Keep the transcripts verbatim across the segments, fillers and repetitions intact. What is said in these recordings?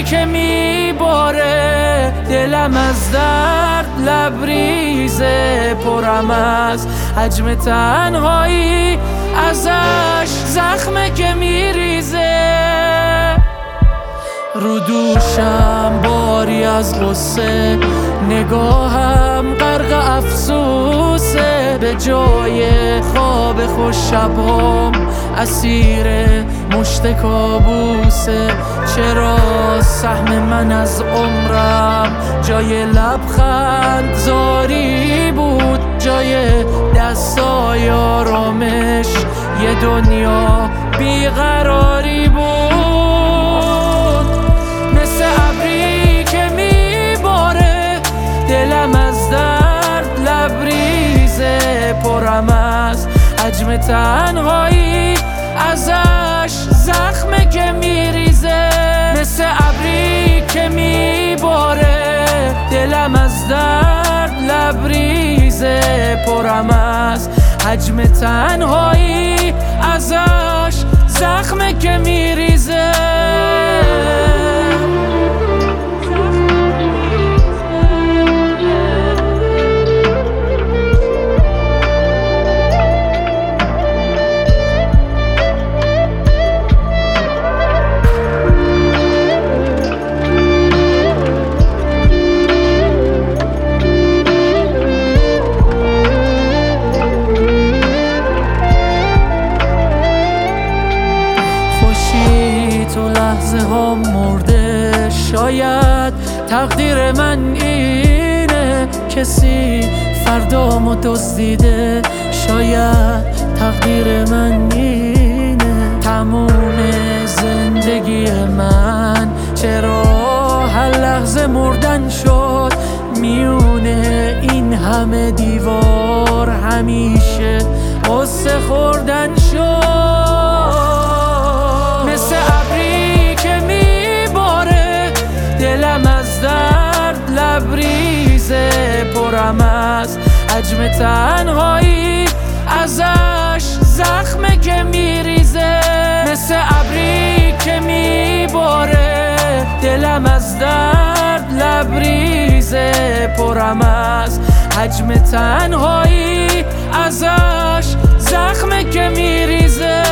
ابری که میباره دلم از درد لبریزه، پرم از حجم تنهایی ازش زخمه که میریزه. رو دوشم باری از غصه، نگاهم غرق افسوسه، به جای خواب خوش شبام اسیر مشت کابوسه. چرا سهم من از عمرم جای لبخند زاری بود، جای دستای آرامش یه دنیا بیقراری بود. مثل ابری که میباره دلم از درد لبریزه، پرم از حجم تنهایی ازش زخمه که میریزه. مثل ابری که میباره دلم از درد لبریزه، پرم از حجم تنهایی ازش زخمه که میریزه. تو لحظه ها مرده، شاید تقدیر من اینه کسی فردامو دزدیده، شاید تقدیر من اینه تموم زندگی من. چرا هر لحظه مردن شد میونه این همه دیوار، همیشه غصه خوردن شد. مثل ابری که میباره دلم از درد لبریزه، پرم از حجم تنهایی ازش زخمه که میریزه. مثل ابری که میباره دلم از درد لبریزه، پرم از حجم تنهایی ازش زخمه که میریزه.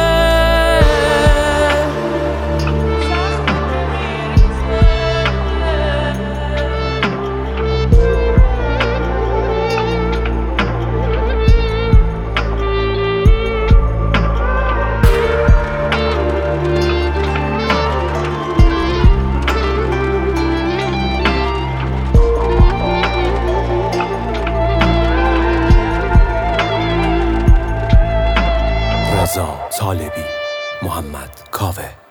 رضا طالبی، محمد کاوه.